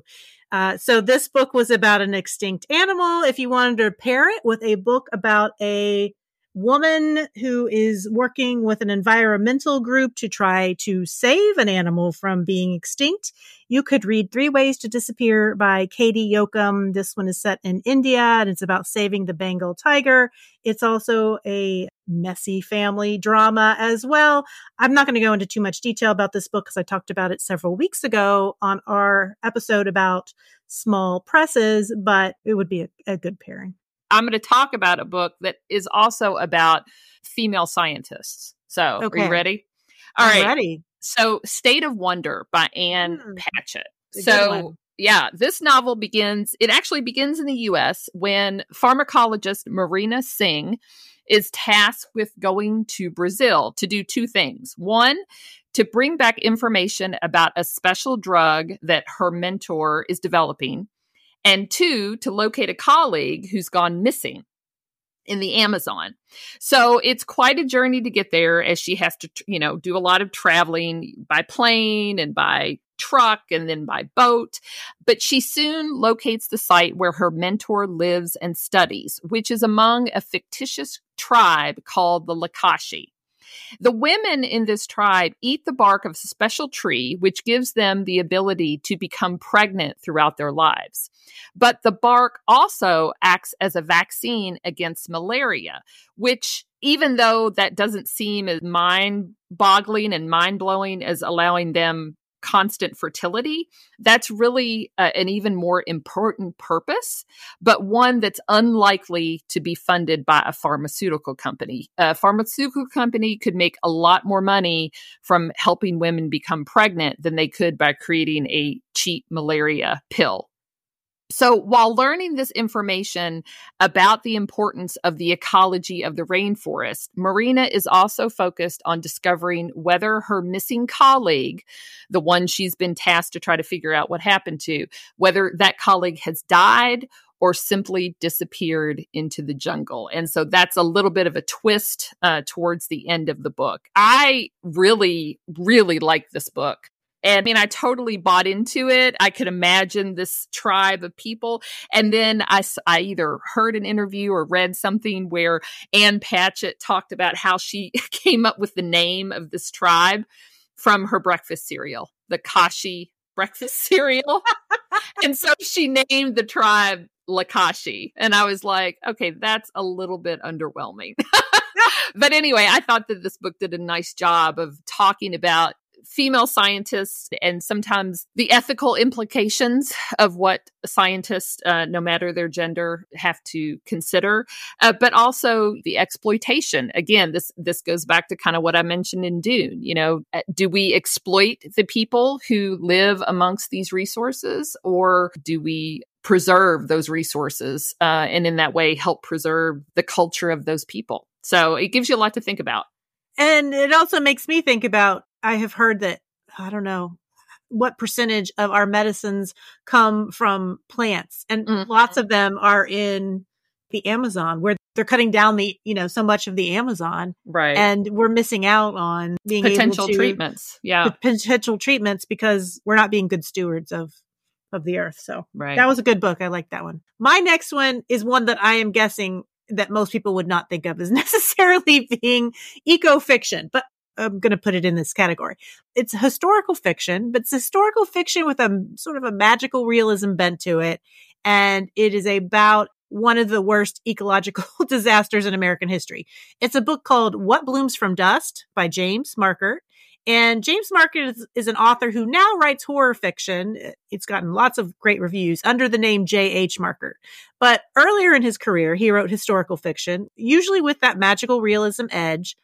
So this book was about an extinct animal. If you wanted to pair it with a book about a woman who is working with an environmental group to try to save an animal from being extinct. You could read 3 Ways to Disappear by Katie Yoakum. This one is set in India, and it's about saving the Bengal tiger. It's also a messy family drama as well. I'm not going to go into too much detail about this book because I talked about it several weeks ago on our episode about small presses, but it would be a good pairing. I'm going to talk about a book that is also about female scientists. So, Okay. Are you ready? All I'm right. ready. So, State of Wonder by Anne Patchett. A good one. Yeah, this novel actually begins in the U.S. when pharmacologist Marina Singh is tasked with going to Brazil to do 2 things. One, to bring back information about a special drug that her mentor is developing. And 2, to locate a colleague who's gone missing in the Amazon. So it's quite a journey to get there, as she has to, do a lot of traveling by plane and by truck and then by boat. But she soon locates the site where her mentor lives and studies, which is among a fictitious tribe called the Lakashi. The women in this tribe eat the bark of a special tree, which gives them the ability to become pregnant throughout their lives. But the bark also acts as a vaccine against malaria, which, even though that doesn't seem as mind-boggling and mind-blowing as allowing them constant fertility, that's really an even more important purpose, but one that's unlikely to be funded by a pharmaceutical company. A pharmaceutical company could make a lot more money from helping women become pregnant than they could by creating a cheap malaria pill. So while learning this information about the importance of the ecology of the rainforest, Marina is also focused on discovering whether her missing colleague, the one she's been tasked to try to figure out what happened to, whether that colleague has died or simply disappeared into the jungle. And so that's a little bit of a twist towards the end of the book. I really, really like this book. And I mean, I totally bought into it. I could imagine this tribe of people. And then I either heard an interview or read something where Anne Patchett talked about how she came up with the name of this tribe from her breakfast cereal, the Kashi breakfast cereal. And so she named the tribe Lakashi. And I was like, okay, that's a little bit underwhelming. But anyway, I thought that this book did a nice job of talking about female scientists and sometimes the ethical implications of what scientists, no matter their gender, have to consider, but also the exploitation. Again, this goes back to kind of what I mentioned in Dune. Do we exploit the people who live amongst these resources, or do we preserve those resources and in that way help preserve the culture of those people? So it gives you a lot to think about. And it also makes me think about, I have heard that, I don't know what percentage of our medicines come from plants, and lots of them are in the Amazon, where they're cutting down so much of the Amazon. Right. And we're missing out on being potential able to treatments. Yeah. Potential treatments because we're not being good stewards of the earth. So That was a good book. I like that one. My next one is one that I am guessing that most people would not think of as necessarily being eco-fiction, but I'm going to put it in this category. It's historical fiction, but it's historical fiction with a sort of a magical realism bent to it. And it is about one of the worst ecological disasters in American history. It's a book called What Blooms from Dust by James Markert. And James Markert is an author who now writes horror fiction. It's gotten lots of great reviews under the name J.H. Markert. But earlier in his career, he wrote historical fiction, usually with that magical realism edge.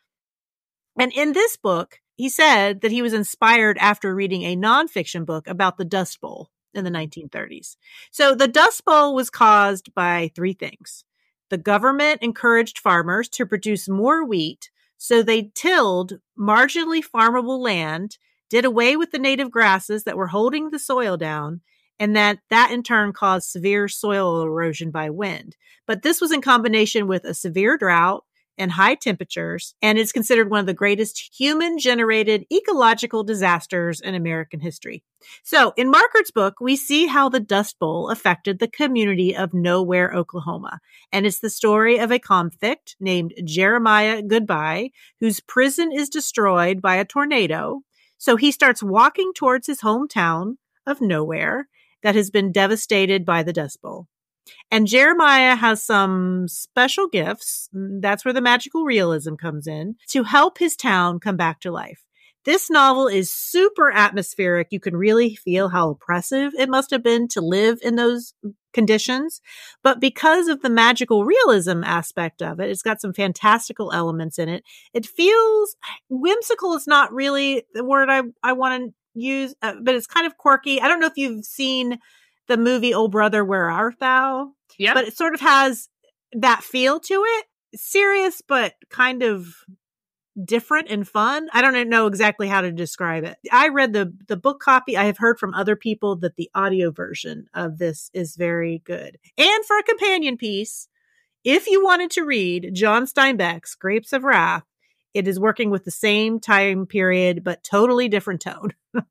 And in this book, he said that he was inspired after reading a nonfiction book about the Dust Bowl in the 1930s. So the Dust Bowl was caused by 3 things. The government encouraged farmers to produce more wheat, so they tilled marginally farmable land, did away with the native grasses that were holding the soil down, and that in turn caused severe soil erosion by wind. But this was in combination with a severe drought and high temperatures, and it's considered one of the greatest human-generated ecological disasters in American history. So in Markert's book, we see how the Dust Bowl affected the community of Nowhere, Oklahoma. And it's the story of a convict named Jeremiah Goodbye, whose prison is destroyed by a tornado. So he starts walking towards his hometown of Nowhere that has been devastated by the Dust Bowl. And Jeremiah has some special gifts. That's where the magical realism comes in to help his town come back to life. This novel is super atmospheric. You can really feel how oppressive it must have been to live in those conditions. But because of the magical realism aspect of it, it's got some fantastical elements in it. It feels whimsical is not really the word I want to use, but it's kind of quirky. I don't know if you've seen the movie Oh Brother, Where Art Thou? Yeah. But it sort of has that feel to it. Serious, but kind of different and fun. I don't know exactly how to describe it. I read the book copy. I have heard from other people that the audio version of this is very good. And for a companion piece, if you wanted to read John Steinbeck's Grapes of Wrath, it is working with the same time period, but totally different tone.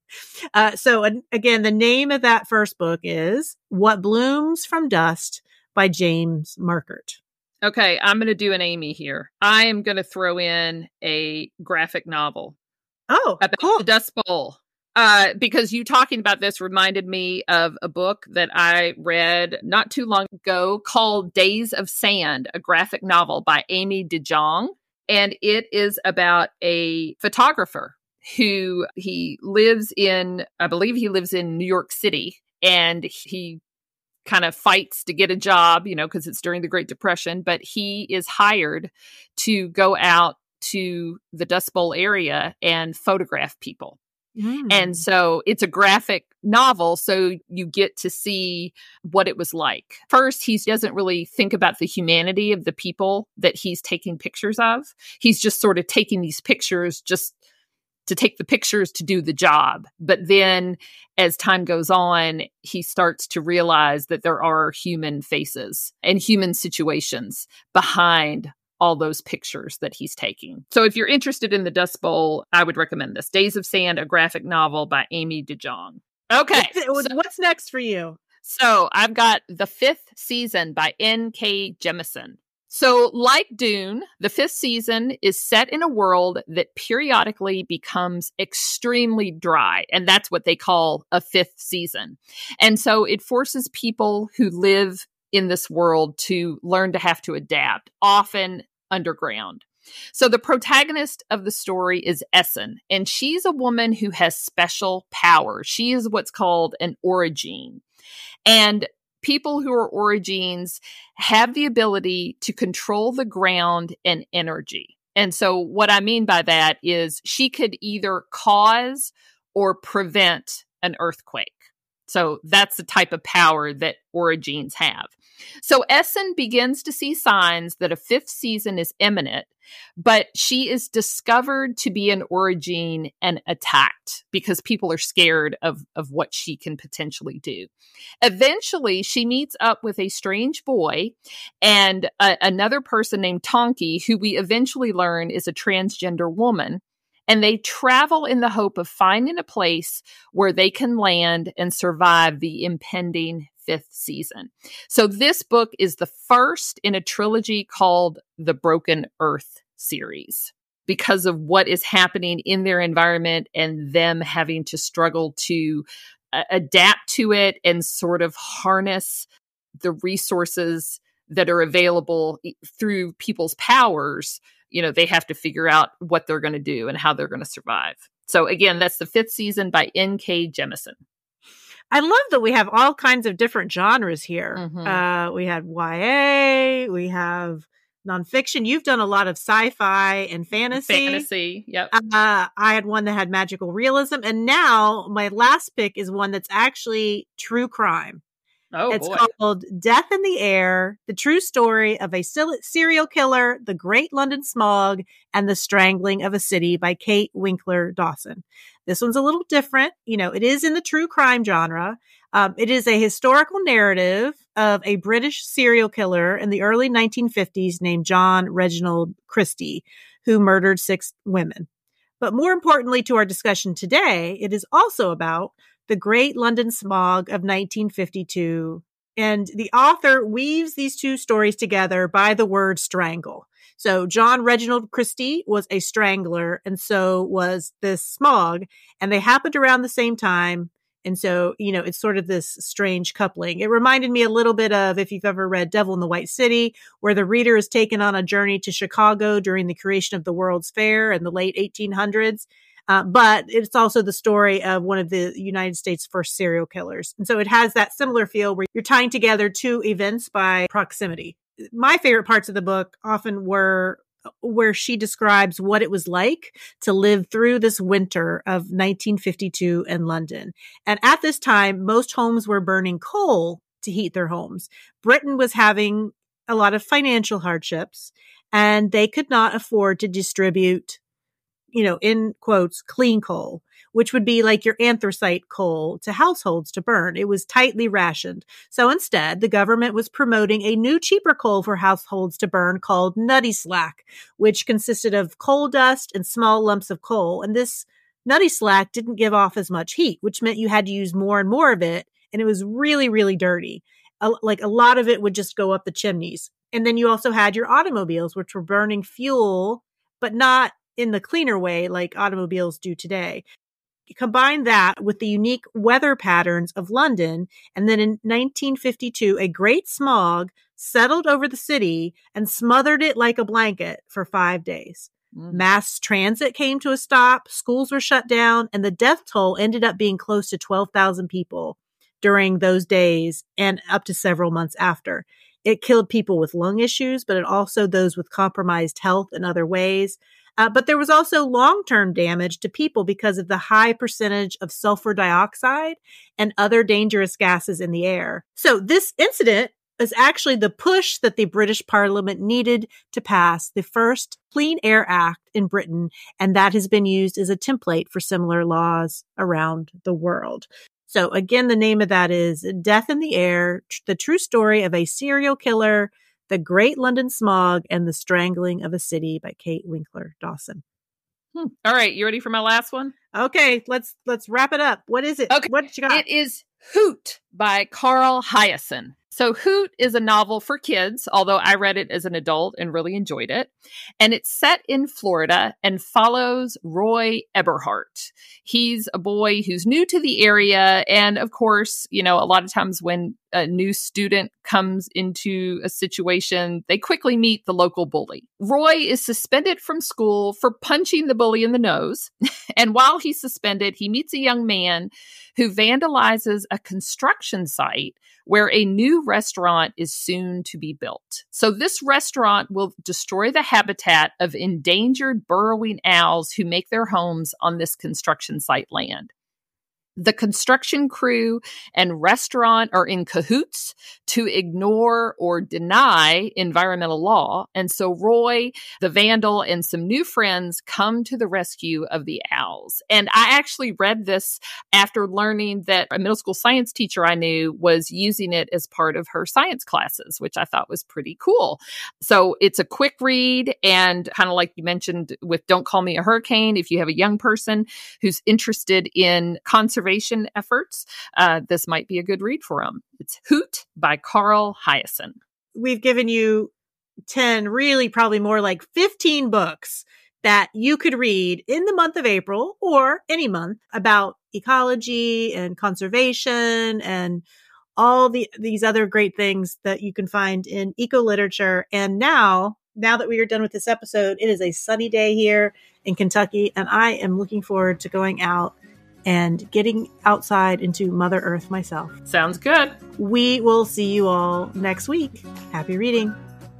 So again, the name of that first book is What Blooms from Dust by James Markert. Okay, I'm going to do an Amy here. I am going to throw in a graphic novel. Oh, about cool. the Dust Bowl. Because you talking about this reminded me of a book that I read not too long ago called Days of Sand, a graphic novel by Amy DeJong. And it is about a photographer who he lives in, I believe he lives in New York City, and he kind of fights to get a job, because it's during the Great Depression, but he is hired to go out to the Dust Bowl area and photograph people. And so it's a graphic novel, so you get to see what it was like. First, he doesn't really think about the humanity of the people that he's taking pictures of. He's just sort of taking these pictures just to take the pictures to do the job. But then as time goes on, he starts to realize that there are human faces and human situations behind all those pictures that he's taking. So if you're interested in the Dust Bowl, I would recommend this. Days of Sand, a graphic novel by Amy DeJong. Okay. What's next for you? So I've got The Fifth Season by N.K. Jemisin. So like Dune, the fifth season is set in a world that periodically becomes extremely dry. And that's what they call a fifth season. And so it forces people who live in this world to learn to have to adapt, often underground. So the protagonist of the story is Essen, and she's a woman who has special power. She is what's called an origene. And people who are origines have the ability to control the ground and energy. And so what I mean by that is she could either cause or prevent an earthquake. So that's the type of power that origines have. So Essen begins to see signs that a fifth season is imminent, but she is discovered to be an origine and attacked because people are scared of what she can potentially do. Eventually, she meets up with a strange boy and another person named Tonki, who we eventually learn is a transgender woman. And they travel in the hope of finding a place where they can land and survive the impending fifth season. So this book is the first in a trilogy called the Broken Earth series because of what is happening in their environment and them having to struggle to adapt to it and sort of harness the resources that are available through people's powers. They have to figure out what they're going to do and how they're going to survive. So again, that's the fifth season by N.K. Jemisin. I love that we have all kinds of different genres here. Mm-hmm. We had YA, we have nonfiction. You've done a lot of sci-fi and fantasy. Yep. I had one that had magical realism. And now my last pick is one that's actually true crime. Oh, it's boy. called Death in the Air, the true story of a serial killer, the Great London Smog, and the Strangling of a City by Kate Winkler Dawson. This one's a little different. It is in the true crime genre. It is a historical narrative of a British serial killer in the early 1950s named John Reginald Christie, who murdered 6 women. But more importantly to our discussion today, it is also about the Great London Smog of 1952. And the author weaves these two stories together by the word strangle. So John Reginald Christie was a strangler, and so was this smog, and they happened around the same time. And so, it's sort of this strange coupling. It reminded me a little bit of, if you've ever read Devil in the White City, where the reader is taken on a journey to Chicago during the creation of the World's Fair in the late 1800s. But it's also the story of one of the United States' first serial killers. And so it has that similar feel where you're tying together two events by proximity. My favorite parts of the book often were where she describes what it was like to live through this winter of 1952 in London. And at this time, most homes were burning coal to heat their homes. Britain was having a lot of financial hardships, and they could not afford to distribute, in quotes, clean coal, which would be like your anthracite coal to households to burn. It was tightly rationed. So instead, the government was promoting a new, cheaper coal for households to burn called nutty slack, which consisted of coal dust and small lumps of coal. And this nutty slack didn't give off as much heat, which meant you had to use more and more of it. And it was really, really dirty. A lot of it would just go up the chimneys. And then you also had your automobiles, which were burning fuel, but not in the cleaner way like automobiles do today. You combine that with the unique weather patterns of London, and then in 1952, a great smog settled over the city and smothered it like a blanket for 5 days. Mass transit came to a stop, schools were shut down, and the death toll ended up being close to 12,000 people during those days and up to several months after. It killed people with lung issues, but it also those with compromised health in other ways. But there was also long-term damage to people because of the high percentage of sulfur dioxide and other dangerous gases in the air. So this incident is actually the push that the British Parliament needed to pass the first Clean Air Act in Britain, and that has been used as a template for similar laws around the world. So again, the name of that is Death in the Air, the true story of a serial killer, the Great London Smog, and the Strangling of a City by Kate Winkler Dawson. All right. You ready for my last one? Okay. Let's wrap it up. What is it? Okay. What you got? It is Hoot by Carl Hiaasen. So Hoot is a novel for kids, although I read it as an adult and really enjoyed it. And it's set in Florida and follows Roy Eberhardt. He's a boy who's new to the area. And of course, a lot of times when a new student comes into a situation, they quickly meet the local bully. Roy is suspended from school for punching the bully in the nose. And while he's suspended, he meets a young man who vandalizes a construction site where a new restaurant is soon to be built. So this restaurant will destroy the habitat of endangered burrowing owls who make their homes on this construction site land. The construction crew and restaurant are in cahoots to ignore or deny environmental law. And so Roy, the vandal, and some new friends come to the rescue of the owls. And I actually read this after learning that a middle school science teacher I knew was using it as part of her science classes, which I thought was pretty cool. So it's a quick read, and kind of like you mentioned with Don't Call Me a Hurricane, if you have a young person who's interested in conservation efforts, this might be a good read for them. It's Hoot by Carl Hiaasen. We've given you 10, really probably more like 15 books that you could read in the month of April or any month about ecology and conservation and all these other great things that you can find in eco literature. And now that we are done with this episode, it is a sunny day here in Kentucky, and I am looking forward to going out and getting outside into Mother Earth myself. Sounds good. We will see you all next week. Happy reading.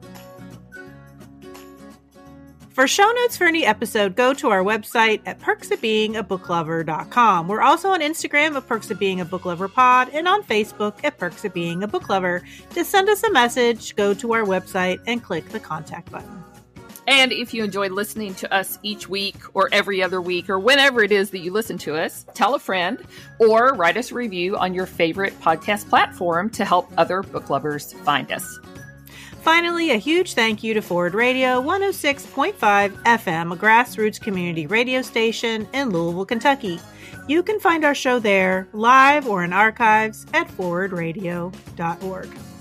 For show notes for any episode, go to our website at perksofbeingabooklover.com. We're also on Instagram at Perks of Being a Book Lover Pod and on Facebook at Perks of Being a Book Lover. To send us a message, go to our website and click the contact button. And if you enjoy listening to us each week or every other week or whenever it is that you listen to us, tell a friend or write us a review on your favorite podcast platform to help other book lovers find us. Finally, a huge thank you to Forward Radio 106.5 FM, a grassroots community radio station in Louisville, Kentucky. You can find our show there, live or in archives at forwardradio.org.